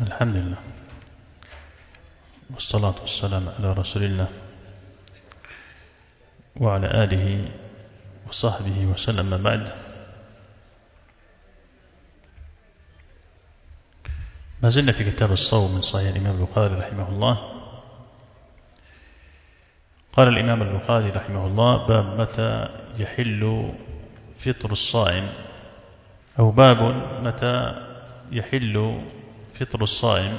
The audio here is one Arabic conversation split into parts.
الحمد لله والصلاة والسلام على رسول الله وعلى آله وصحبه وسلم. ما بعد، ما زلنا في كتاب الصوم من صحيح الإمام البخاري رحمه الله. قال الإمام البخاري رحمه الله: باب متى يحل فطر الصائم، أو باب متى يحل فطر الصائم.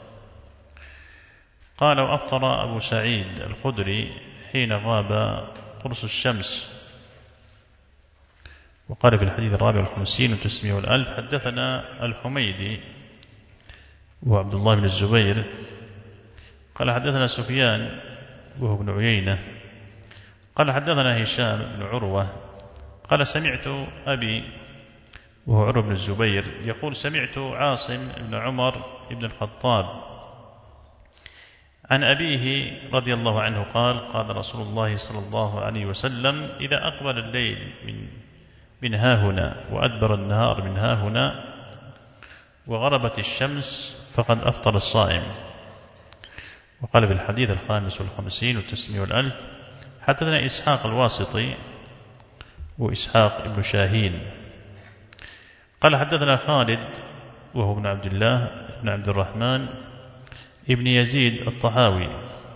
قال: وأفطر أبو سعيد الخدري حين غاب قرص الشمس. وقال في الحديث 54 و900 حدثنا الحميدي وعبد الله بن الزبير قال حدثنا سفيان وهو ابن عيينة قال حدثنا هشام بن عروة قال سمعت أبي وهو عروة بن الزبير يقول: سمعت عاصم بن عمر بن الخطاب عن أبيه رضي الله عنه قال: قال رسول الله صلى الله عليه وسلم: إذا أقبل الليل من هاهنا وأدبر النهار من هاهنا وغربت الشمس فقد أفطر الصائم. وقال في الحديث 55 و900 حدثنا إسحاق الواسطي وإسحاق ابن شاهين قال حدثنا خالد وهو ابن عبد الله بن عبد الرحمن ابن يزيد الطحاوي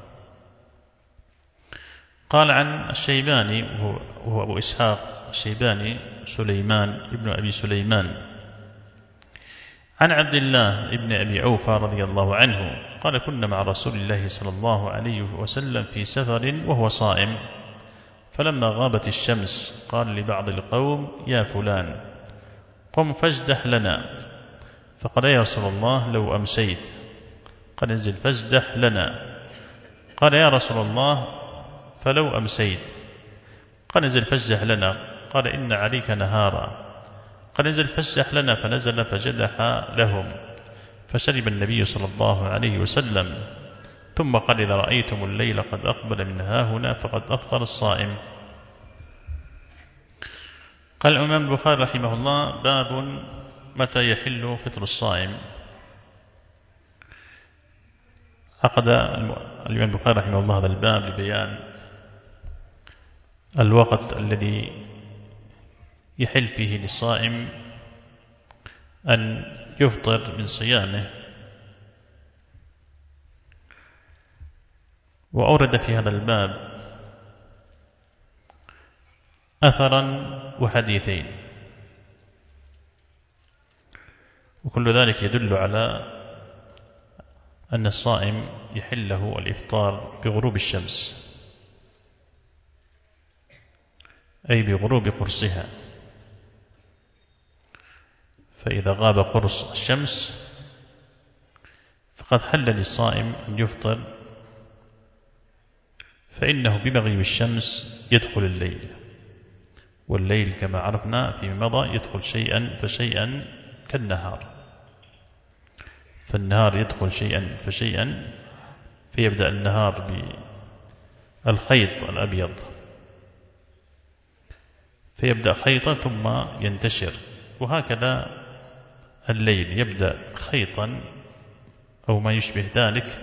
قال عن الشيباني وهو أبو إسحاق الشيباني سليمان ابن أبي سليمان عن عبد الله ابن أبي أوفى رضي الله عنه قال: كنا مع رسول الله صلى الله عليه وسلم في سفر وهو صائم، فلما غابت الشمس قال لبعض القوم: يا فلان قم فاجدح لنا. فقال: يا رسول الله لو أمسيت. قال: انزل فاجدح لنا. قال: يا رسول الله فلو أمسيت. قال: انزل فاجدح لنا. قال: إن عليك نهارا. قال: انزل فاجدح لنا. فنزل فجدح لهم، فشرب النبي صلى الله عليه وسلم، ثم قال: إذا رأيتم الليل قد أقبل من هاهنا فقد أفطر الصائم. قال الإمام البخاري رحمه الله: باب متى يحل فطر الصائم. عقد الإمام البخاري رحمه الله هذا الباب لبيان الوقت الذي يحل فيه للصائم أن يفطر من صيامه. وأورد في هذا الباب أثرا وحديثين، وكل ذلك يدل على أن الصائم يحل له الإفطار بغروب الشمس، أي بغروب قرصها. فإذا غاب قرص الشمس فقد حل للصائم أن يفطر، فإنه بمغيب الشمس يدخل الليل، والليل كما عرفنا فيما مضى يدخل شيئا فشيئا كالنهار، فالنهار يدخل شيئا فشيئا، فيبدأ النهار بالخيط الأبيض، فيبدأ خيطا ثم ينتشر، وهكذا الليل يبدأ خيطا أو ما يشبه ذلك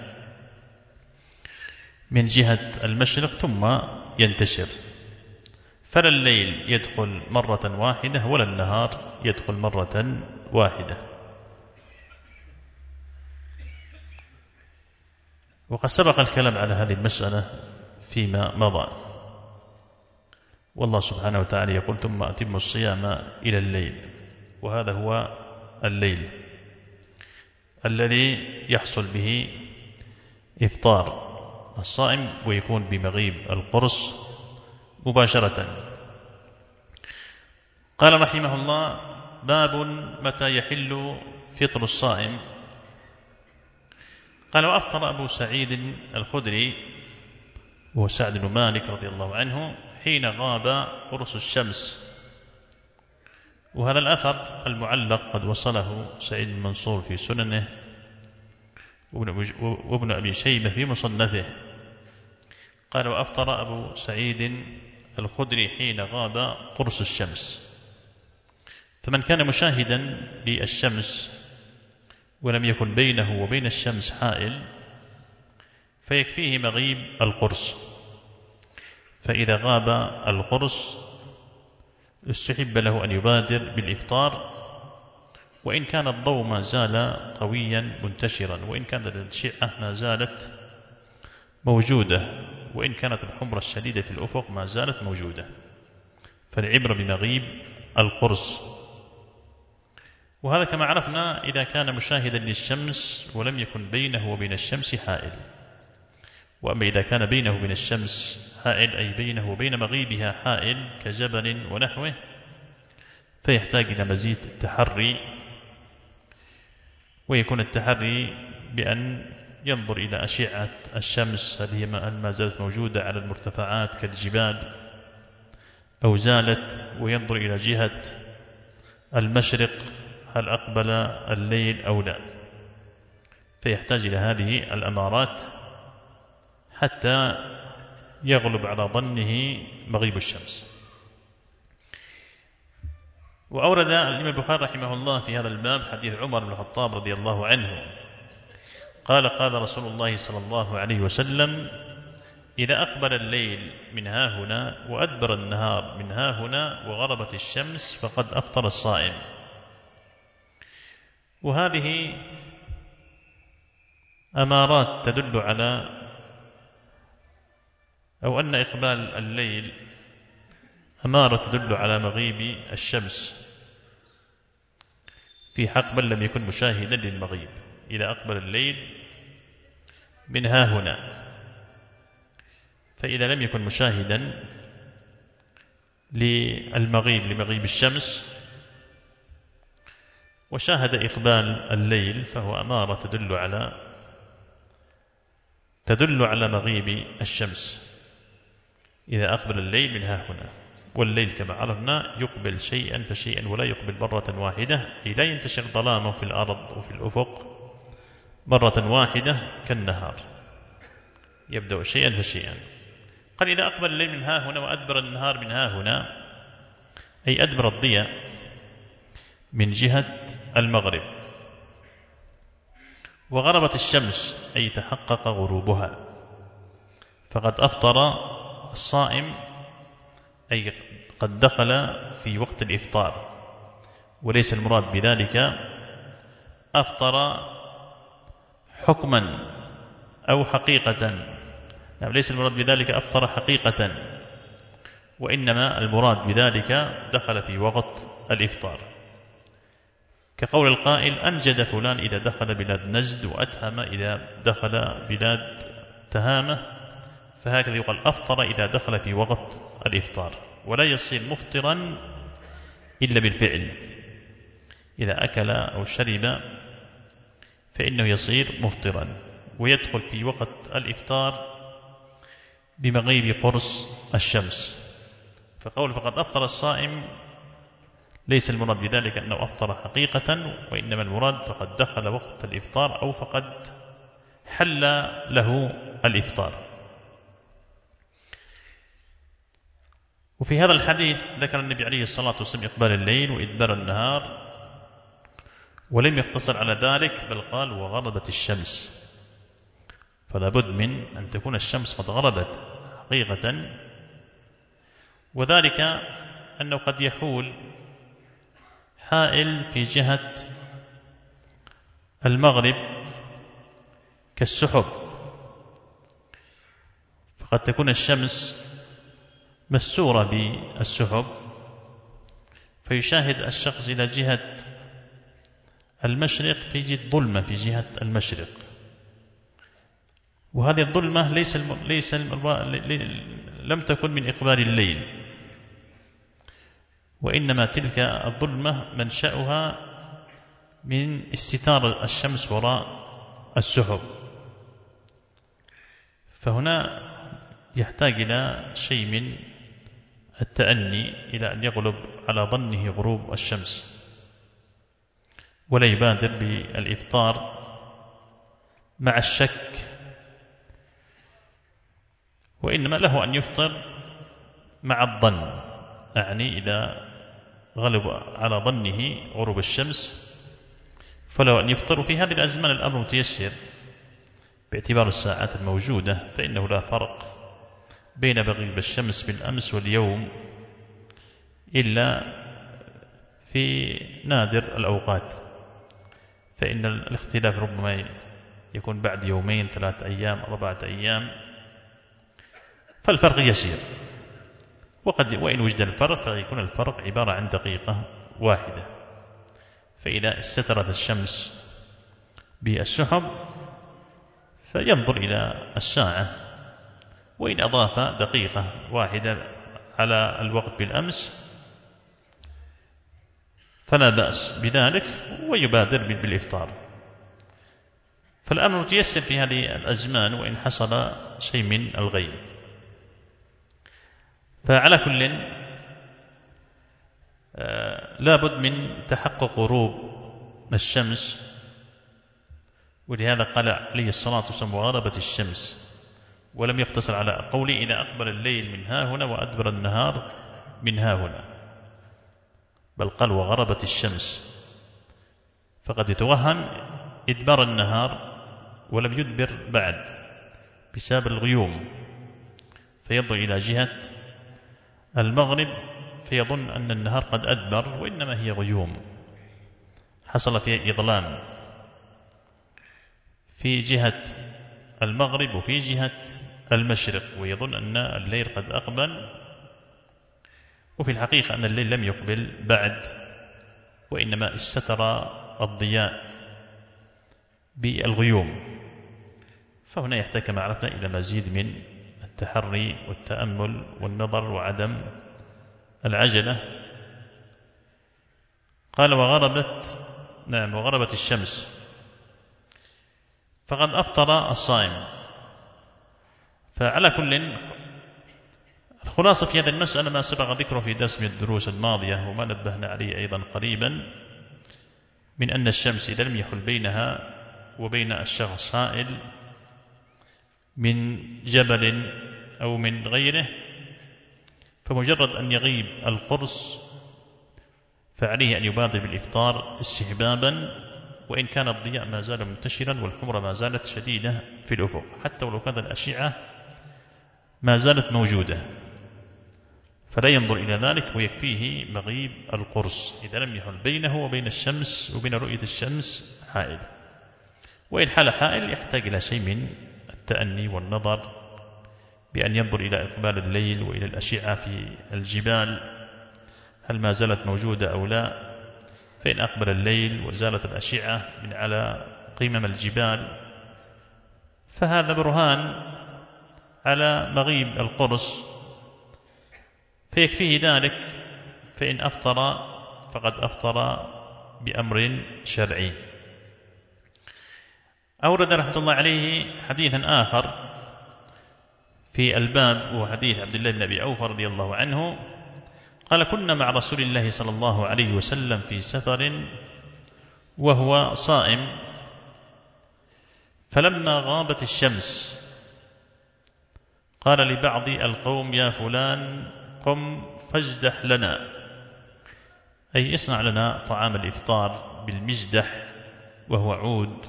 من جهة المشرق ثم ينتشر، فلا الليل يدخل مرة واحدة ولا النهار يدخل مرة واحدة. وقد سبق الكلام على هذه المسألة فيما مضى، والله سبحانه وتعالى يقول: ثم أتموا الصيام إلى الليل. وهذا هو الليل الذي يحصل به إفطار الصائم ويكون بمغيب القرص مباشرة. قال رحمه الله: باب متى يحل فطر الصائم. قال: وأفطر أبو سعيد الخدري وهو سعد بن مالك رضي الله عنه حين غاب قرص الشمس. وهذا الأثر المعلق قد وصله سعيد بن منصور في سننه وابن أبي شيبة في مصنفه. قال: وأفطر أبو سعيد الخدري حين غاب قرص الشمس. فمن كان مشاهدا للشمس ولم يكن بينه وبين الشمس حائل فيكفيه مغيب القرص، فإذا غاب القرص استحب له أن يبادر بالإفطار، وإن كان الضوء ما زال قويا منتشرا، وإن كانت الأشعة ما زالت موجودة، وإن كانت الحمرة الشديدة في الأفق ما زالت موجودة، فالعبرة بمغيب القرص. وهذا كما عرفنا إذا كان مشاهدا للشمس ولم يكن بينه وبين الشمس حائل. وأما إذا كان بينه وبين الشمس حائل، أي بينه وبين مغيبها حائل كجبل ونحوه، فيحتاج إلى مزيد التحري، ويكون التحري بأن ينظر إلى أشعة الشمس هل هي ما زالت موجودة على المرتفعات كالجبال أو زالت، وينظر إلى جهة المشرق هل أقبل الليل أو لا، فيحتاج إلى هذه الأمارات حتى يغلب على ظنه مغيب الشمس. وأورد الإمام البخاري رحمه الله في هذا الباب حديث عمر بن الخطاب رضي الله عنه قال: قال رسول الله صلى الله عليه وسلم: إذا أقبل الليل من ها هنا وأدبر النهار من ها هنا وغربت الشمس فقد أفطر الصائم. وهذه أمارات تدل على أو أن إقبال الليل أمارة تدل على مغيب الشمس في حق من لم يكن مشاهدا للمغيب. إذا أقبل الليل من ها هنا، فإذا لم يكن مشاهدا لمغيب الشمس وشاهد إقبال الليل فهو أمارة تدل على مغيب الشمس إذا أقبل الليل من ها هنا. والليل كما عرفنا يقبل شيئا فشيئا ولا يقبل مرة واحدة، أي لا ينتشر ظلامه في الأرض وفي الأفق مرة واحدة كالنهار، يبدأ شيئا فشيئا. قال: إذا أقبل الليل من ها هنا وأدبر النهار من ها هنا، أي أدبر الضياء من جهة المغرب، وغربت الشمس أي تحقق غروبها، فقد أفطر الصائم، أي قد دخل في وقت الإفطار. وليس المراد بذلك أفطر حكما أو حقيقة، يعني ليس المراد بذلك أفطر حقيقة، وإنما المراد بذلك دخل في وقت الإفطار، كقول القائل: أنجد فلان إذا دخل بلاد نجد، وأتهم إذا دخل بلاد تهامة. فهكذا يقال أفطر إذا دخل في وقت الإفطار، ولا يصير مفطرا إلا بالفعل. إذا أكل أو شرب فإنه يصير مفطرا، ويدخل في وقت الإفطار بمغيب قرص الشمس. فقول فقد أفطر الصائم ليس المراد بذلك أنه أفطر حقيقة، وإنما المراد فقد دخل وقت الإفطار أو فقد حل له الإفطار. وفي هذا الحديث ذكر النبي عليه الصلاة والسلام إقبال الليل وإدبار النهار، ولم يقتصر على ذلك، بل قال: وغربت الشمس. فلا بد من أن تكون الشمس قد غربت حقيقة، وذلك أنه قد يحول حائل في جهة المغرب كالسحب، فقد تكون الشمس مسورة بالسحب، فيشاهد الشخص إلى جهة المشرق فيجد ظلمة في جهة المشرق، وهذه الظلمة لم تكن من إقبال الليل، وإنما تلك الظلمة منشأها من استتار الشمس وراء السحب. فهنا يحتاج إلى شيء من التأني إلى أن يغلب على ظنه غروب الشمس، ولا يبادر بالإفطار مع الشك، وإنما له أن يفطر مع الظن، يعني إذا غلب على ظنه غروب الشمس فلو أن يفطر في هذه الأزمان الأمر متيسر باعتبار الساعات الموجودة، فإنه لا فرق بين مغيب الشمس بالأمس واليوم إلا في نادر الأوقات، فإن الاختلاف ربما يكون بعد يومين 3 أيام 4 أيام، فالفرق يسير. وإن وجد الفرق فيكون الفرق عبارة عن دقيقة واحدة، فإذا استترت الشمس بالسحب فينظر إلى الساعة، وإن أضاف دقيقة واحدة على الوقت بالأمس فلا بأس بذلك ويبادر بالإفطار. فالأمر متيسر في هذه الأزمان وإن حصل شيء من الغيب. فعلى كل لابد من تحقق غروب الشمس، ولهذا قال عليه الصلاة والسلام وغربت الشمس، ولم يقتصر على قوله إذا أقبل الليل من ها هنا وأدبر النهار من ها هنا، بل قال وغربت الشمس، فقد يتوهم إدبار النهار ولم يدبر بعد بسبب الغيوم، فينظر إلى جهة المغرب فيظن أن النهار قد أدبر وإنما هي غيوم حصل فيها إظلام في جهة المغرب وفي جهة المشرق، ويظن أن الليل قد أقبل، وفي الحقيقة أن الليل لم يقبل بعد، وإنما استتر الضياء بالغيوم. فهنا يحتاج كما عرفنا إلى مزيد من التحري والتأمل والنظر وعدم العجلة. قال وغربت الشمس فقد أفطر الصائم. فعلى كل الخلاصة في هذه المسألة ما سبق ذكره في درس من الدروس الماضية وما نبهنا عليه أيضا قريبا، من أن الشمس إذا لم يحل بينها وبين الشخص حائل من جبل أو من غيره، فمجرد أن يغيب القرص فعليه أن يبادر بالإفطار استحبابا، وإن كان الضياء ما زال منتشرا والحمرة ما زالت شديدة في الأفق، حتى ولو كانت الأشعة ما زالت موجودة، فلا ينظر إلى ذلك ويكفيه مغيب القرص إذا لم يحل بينه وبين الشمس وبين رؤية الشمس حائل. وإن حال حائل يحتاج إلى شيء من التأني والنظر، بأن ينظر إلى إقبال الليل وإلى الأشعة في الجبال هل ما زالت موجودة أو لا، فإن أقبل الليل وزالت الأشعة من على قمم الجبال فهذا برهان على مغيب القرص فيكفيه ذلك، فإن أفطر فقد أفطر بأمر شرعي. أورد رحمة الله عليه حديثا آخر في الباب وهو حديث عبد الله بن أبي عوف رضي الله عنه قال كنا مع رسول الله صلى الله عليه وسلم في سفر وهو صائم، فلما غابت الشمس قال لبعض القوم يا فلان قم فاجدح لنا، أي اصنع لنا طعام الإفطار بالمجدح، وهو عود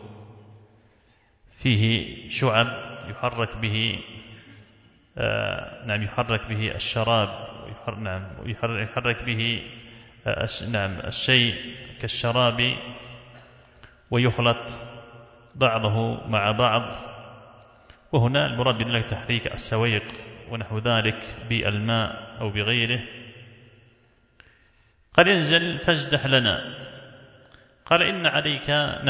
فيه شعب يحرك به يحرك به الشراب، يحرك به الشيء كالشراب، ويخلط بعضه مع بعض. وهنا المراد بالله تحريك السويق ونحو ذلك بالماء أو بغيره. قال انزل فاجدح لنا، قال إن عليك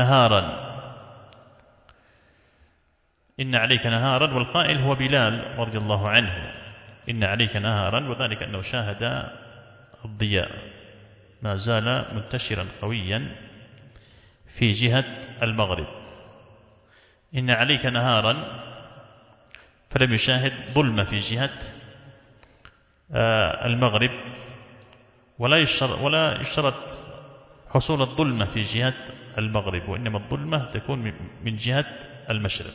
نهارا، والقائل هو بلال رضي الله عنه، إن عليك نهارا، وذلك أنه شاهد الضياء ما زال منتشرا قويا في جهة المغرب. إن عليك نهارا فلم يشاهد ظلمة في جهة المغرب، ولا يشترط حصول الظلمة في جهة المغرب، وإنما الظلمة تكون من جهة المشرق.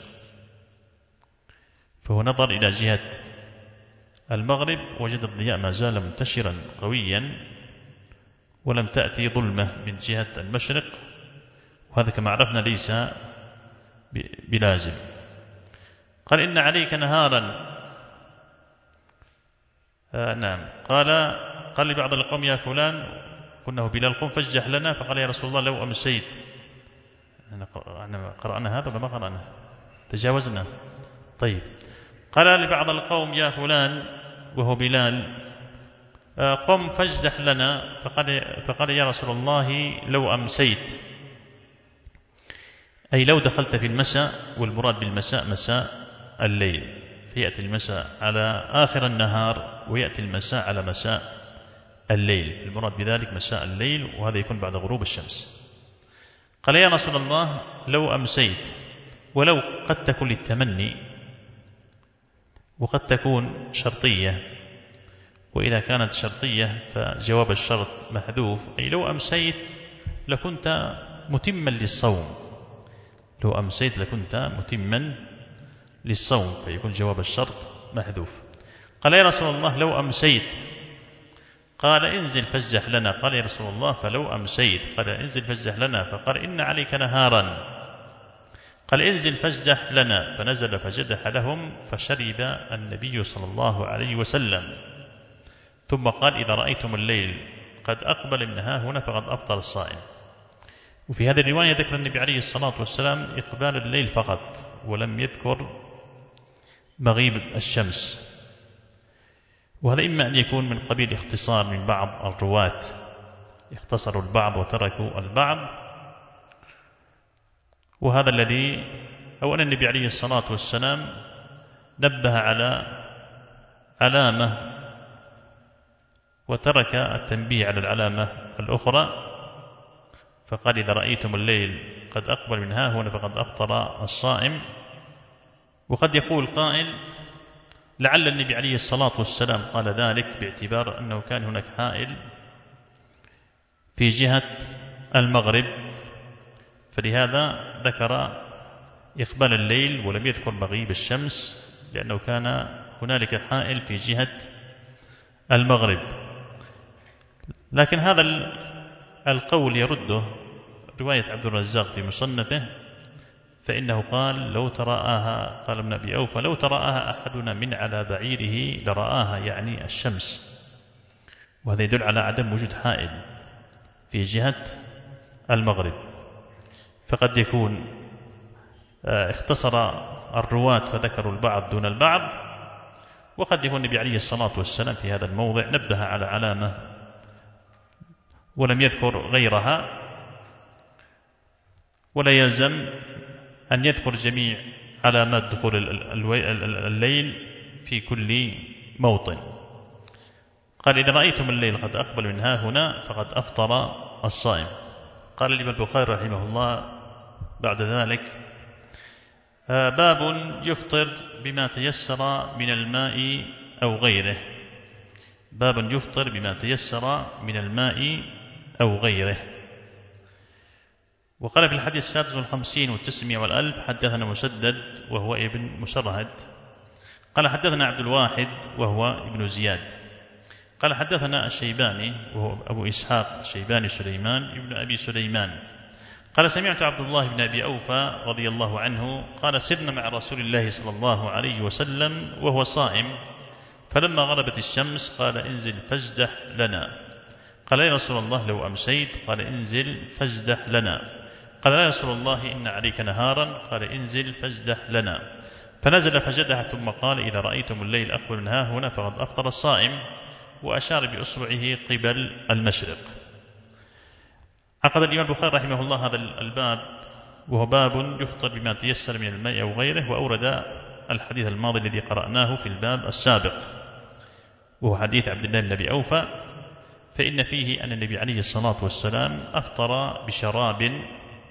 فهو نظر إلى جهة المغرب وجد الضياء ما زال منتشرا قويا ولم تأتي ظلمة من جهة المشرق، وهذا كما عرفنا ليس بلازم. قال إن عليك نهارا. نعم. قال لبعض القوم يا فلان، قلنا بلال قم فاجح لنا، فقال يا رسول الله لو أمسيت. قرأنا هذا ولا ما قرأنا؟ تجاوزنا. طيب. قال لبعض القوم يا فلان وهو بلال قم فاجدح لنا، فقال يا رسول الله لو أمسيت، أي لو دخلت في المساء، والمراد بالمساء مساء الليل، فيأتي المساء على آخر النهار ويأتي المساء على مساء الليل، المراد بذلك مساء الليل، وهذا يكون بعد غروب الشمس. قال يا رسول الله لو أمسيت، ولو قد تكون للتمني وقد تكون شرطية، وإذا كانت شرطية فجواب الشرط محذوف، أي لو أمسيت لكنت متما للصوم، لو أمسيت لكنت متما للصوم، فيكون جواب الشرط محذوف. قال يا رسول الله لو أمسيت، قال انزل فاجح لنا. قال يا رسول الله فلو أمسيت، قال انزل فاجح لنا، فقال إن عليك نهارا، قال انزل فاجح لنا، فنزل فجدح لهم، فشرب النبي صلى الله عليه وسلم، ثم قال إذا رأيتم الليل قد أقبل من ها هنا فقد أفطر الصائم. وفي هذه الرواية ذكر النبي عليه الصلاة والسلام إقبال الليل فقط، ولم يذكر مغيب الشمس، وهذا إما أن يكون من قبيل اختصار من بعض الرواة، اختصروا البعض وتركوا البعض، وهذا الذي أو أن النبي عليه الصلاة والسلام نبه على علامة وترك التنبيه على العلامة الأخرى، فقال إذا رأيتم الليل قد أقبل من ها هنا فقد أفطر الصائم. وقد يقول قائل لعل النبي عليه الصلاة والسلام قال ذلك باعتبار أنه كان هناك حائل في جهة المغرب، فلهذا ذكر إقبال الليل ولم يذكر مغيب الشمس، لأنه كان هنالك حائل في جهة المغرب. لكن هذا القول يرده رواية عبد الرزاق في مصنفه، فإنه قال لو تراءاها، قال ابن أبي أوفى لو تراءاها أحدنا من على بعيره لرآها، يعني الشمس، وهذا يدل على عدم وجود حائل في جهة المغرب. فقد يكون اختصر الرواة فذكروا البعض دون البعض، وقد يكون النبي عليه الصلاة والسلام في هذا الموضع نبه على علامة ولم يذكر غيرها، ولا يلزم أن يذكر جميع علامات دخول الليل في كل موطن. قال إذا رأيتم الليل قد أقبل من ها هنا فقد أفطر الصائم. قال الإمام البخاري رحمه الله بعد ذلك باب يفطر بما تيسر من الماء أو غيره، باب يفطر بما تيسر من الماء أو غيره. وقال في الحديث 56 والتسمية والألف حدثنا مسدد وهو ابن مسرهد قال حدثنا عبد الواحد وهو ابن زياد قال حدثنا الشيباني وهو أبو إسحاق الشيباني سليمان ابن أبي سليمان قال سمعت عبد الله بن أبي أوفى رضي الله عنه قال سرنا مع رسول الله صلى الله عليه وسلم وهو صائم، فلما غربت الشمس قال انزل فاجدح لنا. قال يا رسول الله لو أمسيت، قال انزل فاجدح لنا. قال يا رسول الله إن عليك نهارا، قال انزل فاجدح لنا. فنزل فجدح ثم قال إذا رأيتم الليل أقبل من ها هنا فقد أفطر الصائم، وأشار بأصبعه قبل المشرق. عقد الإمام البخاري رحمه الله هذا الباب وهو باب يفطر بما تيسر من الماء أو غيره، وأورد الحديث الماضي الذي قرأناه في الباب السابق وهو حديث عبد الله بن أبي أوفى، فإن فيه أن النبي عليه الصلاة والسلام أفطر بشراب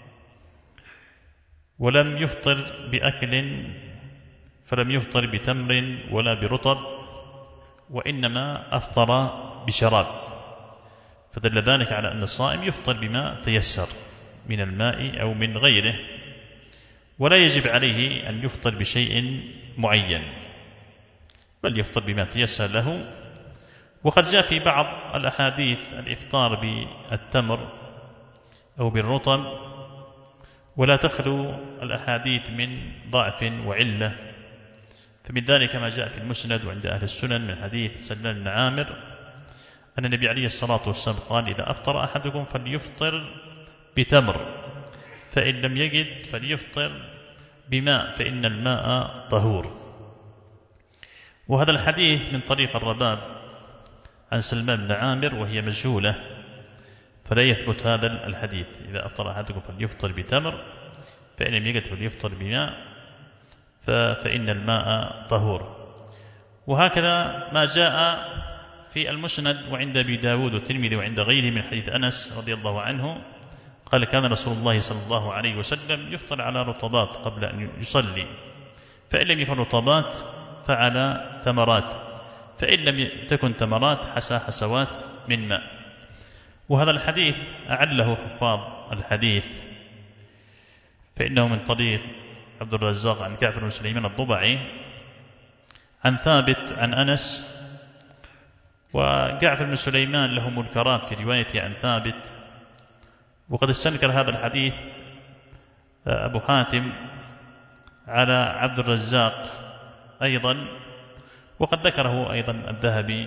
ولم يفطر بأكل، فلم يفطر بتمر ولا برطب، وإنما أفطر بشراب، فدل ذلك على أن الصائم يفطر بما تيسر من الماء أو من غيره، ولا يجب عليه أن يفطر بشيء معين، بل يفطر بما تيسر له. وقد جاء في بعض الأحاديث الإفطار بالتمر أو بالرطب، ولا تخلو الأحاديث من ضعف وعلة. فمن ذلك ما جاء في المسند وعند أهل السنن من حديث سلمان بن عامر أن النبي عليه الصلاة والسلام قال: إذا أفطر أحدكم فليفطر بتمر، فإن لم يجد فليفطر بماء، فإن الماء طهور. وهذا الحديث من طريق الرباب عن سلمان بن عامر وهي مجهولة، فلا يثبت هذا الحديث: إذا أفطر أحدكم فليفطر بتمر، فإن لم يجد فليفطر بماء، فإن الماء طهور. وهكذا ما جاء في المسند وعند أبي داود والترمذي وعند غيره من حديث أنس رضي الله عنه قال: كان رسول الله صلى الله عليه وسلم يفطر على رطبات قبل أن يصلي، فإن لم يكن رطبات فعلى تمرات، فإن لم تكن تمرات حسى حسوات من ماء. وهذا الحديث أعله حفاظ الحديث، فإنه من طريق عبد الرزاق عن جعفر بن سليمان الضبعي عن ثابت عن أنس. وجعفر بن سليمان له منكرات في روايته عن ثابت، وقد استنكر هذا الحديث أبو حاتم على عبد الرزاق أيضا، وقد ذكره أيضا الذهبي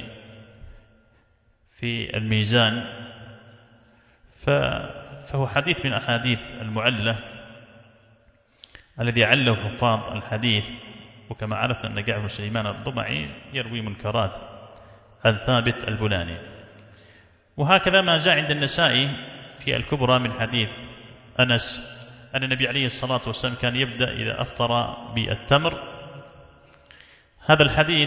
في الميزان، فهو حديث من أحاديث المعلة الذي عله حفاظ الحديث. وكما عرفنا أن جعفر بن سليمان الضبعي يروي منكرات عن ثابت البناني. وهكذا ما جاء عند النسائي في الكبرى من حديث أنس أن النبي عليه الصلاة والسلام كان يبدأ إذا أفطر بالتمر. هذا الحديث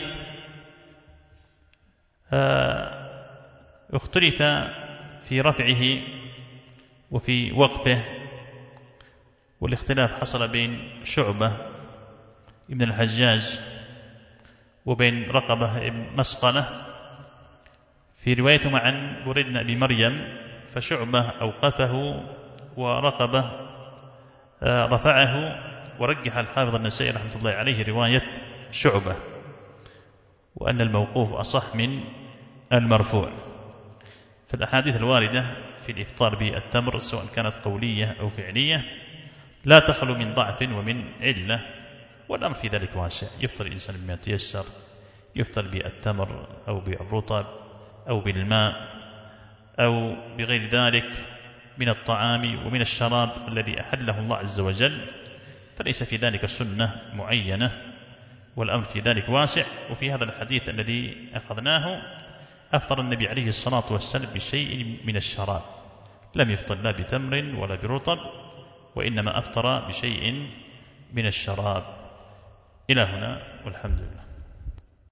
اختلف في رفعه وفي وقفه، والاختلاف حصل بين شعبة ابن الحجاج وبين رقبة ابن مسقلة في روايتهم عن بريد بن أبي مريم، فشعبة أوقفه ورقبة رفعه، ورجح الحافظ النسائي رحمة الله عليه رواية شعبة، وأن الموقوف أصح من المرفوع. فالأحاديث الواردة في الإفطار بالتمر سواء كانت قولية أو فعلية لا تخلو من ضعف ومن علة، والأمر في ذلك واسع. يفطر الإنسان بما تيسر، يفطر بالتمر أو بالرطب أو بالماء أو بغير ذلك من الطعام ومن الشراب الذي أحله الله عز وجل، فليس في ذلك سنة معينة، والأمر في ذلك واسع. وفي هذا الحديث الذي أخذناه أفطر النبي عليه الصلاة والسلام بشيء من الشراب، لم يفطر لا بتمر ولا برطب، وإنما أفطر بشيء من الشراب. إلى هنا والحمد لله.